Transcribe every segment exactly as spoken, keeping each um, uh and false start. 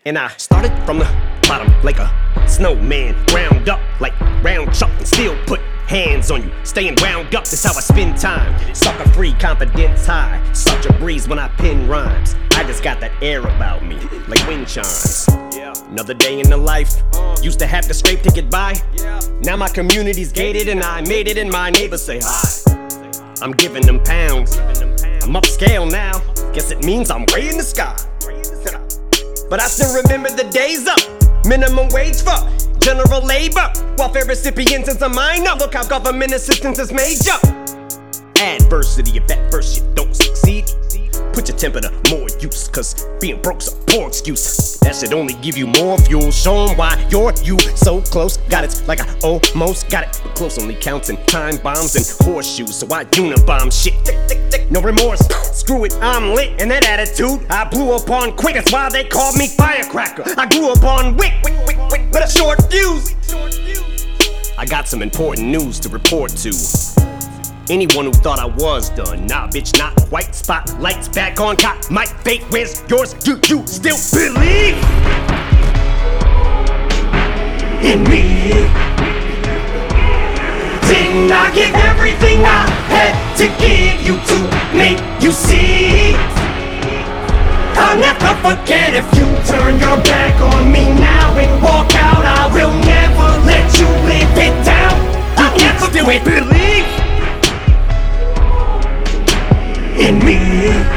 And I started from the bottom like a snowman, ground up like round chuck and still put hands on you, staying wound up, that's how I spend time. Sucker free, confidence high, such a breeze when I pen rhymes. I just got that air about me, like wind chimes. Another day in the life, used to have to scrape to get by. Now my community's gated and I made it and my neighbors say hi. I'm giving them pounds, I'm upscale now, guess it means I'm way in the sky. But I still remember the days up, minimum wage for general labor, welfare recipients since I'm minor. Look how government assistance is major. Adversity, if at first you don't succeed, put your temper to more use, cause being broke's a poor excuse. That should only give you more fuel. Show 'em why you're you so close. Got it like I almost got it, but close only counts in time bombs and horseshoes. So I unibomb shit, no remorse. Screw it, I'm lit, and that attitude I blew up on quick. That's why they called me firecracker. I grew up on wick, wick, wick, wick, with a short fuse. I got some important news to report to anyone who thought I was done. Nah, bitch, not quite. Spotlights back on cop. My fate, where's yours? Do you still believe in me? Didn't I give everything I had to give you to make you see? I'll never forget if you turn your back on me now and walk out. I will never let you live it down. I'll never still believe in me.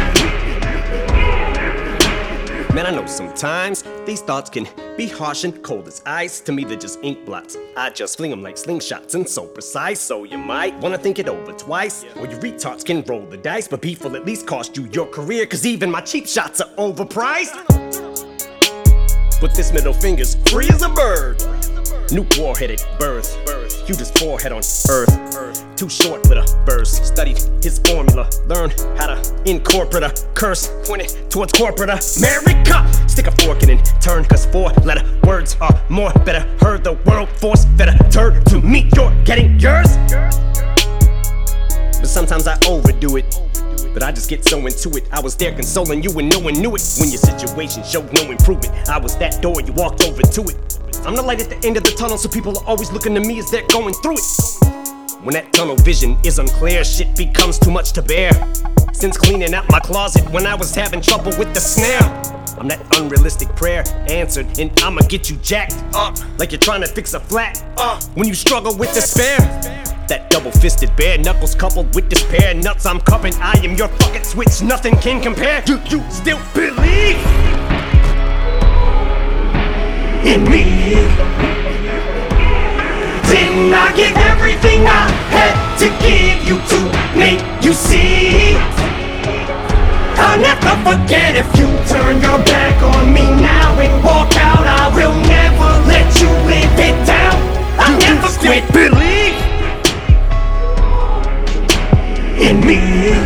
Man, I know sometimes these thoughts can be harsh and cold as ice. To me, they're just ink blots. I just fling them like slingshots and so precise. So you might wanna think it over twice, or you retards can roll the dice. But beef will at least cost you your career, cause even my cheap shots are overpriced. But this middle finger's free as a bird. Nuke warhead at birth, hugest forehead on earth. Too short with a verse. Studied his formula, learned how to incorporate a curse, pointed towards corporate America. Stick a fork in and turn, cause four letter words are more better heard. The world force fed a turd to me, you're getting yours. But sometimes I overdo it, but I just get so into it. I was there consoling you and no one knew it. When your situation showed no improvement, I was that door, you walked over to it. I'm the light at the end of the tunnel, so people are always looking to me as they're going through it. When that tunnel vision is unclear, shit becomes too much to bear. Since cleaning out my closet when I was having trouble with the snare, I'm that unrealistic prayer answered, and I'ma get you jacked up like you're trying to fix a flat uh, when you struggle with despair. That double-fisted bare knuckles coupled with despair nuts I'm cupping. I am your fucking switch, nothing can compare. Do you still believe in me? Didn't I give everything I had to give you to make you see? I'll never forget if you turn your back on me now and walk out. I will never let you live it down. I'll Do never quit believe in me.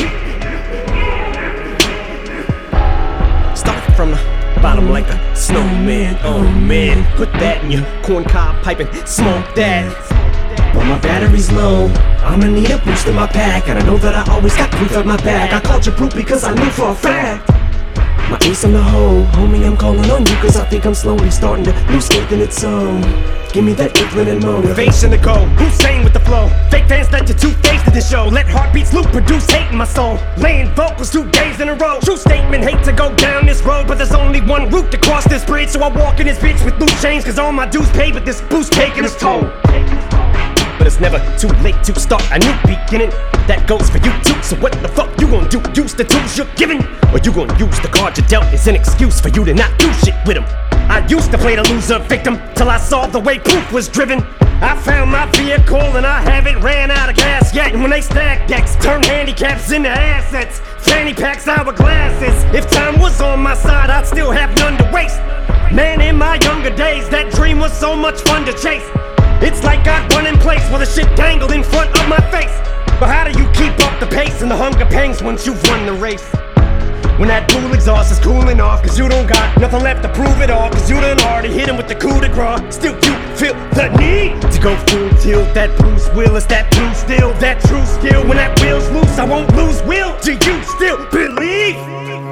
Start from the bottom like a snowman, oh man. Put that in your corncob pipe and smoke that. When my battery's low, I'ma need a boost in my pack. And I know that I always got proof at my back. I called you proof because I knew for a fact my ace on the hole. Homie, I'm calling on you cause I think I'm slowly starting to lose faith in its own. Give me that inkling and motivation to go. Hussein with the flow. Fake fans let you two-faced to the show. Let heartbeats loop, produce hate in my soul. Laying vocals two days in a row. True statement, hate to go down this road, but there's only one route to cross this bridge. So I walk in this bitch with loose chains, cause all my dues paid, but this boost taking its toll. But it's never too late to start a new beginning. That goes for you too, so what the fuck you gonna do? Use the tools you're given? Or you gonna use the card you dealt as an excuse for you to not do shit with them? I used to play the loser victim till I saw the way proof was driven. I found my vehicle and I haven't ran out of gas yet. And when they stack decks, turn handicaps into assets. Fanny packs, hourglasses. If time was on my side, I'd still have none to waste. Man, in my younger days, that dream was so much fun to chase. It's like I'd run in place while the shit dangled in front of my face. But how do you keep up the pace and the hunger pangs once you've run the race? When that dual exhaust is cooling off, cause you don't got nothing left to prove it all, cause you done already hit him with the coup de grace. Still you feel the need to go full tilt. That Bruce Willis, that blue still, that true skill. When that wheel's loose, I won't lose will. Do you still believe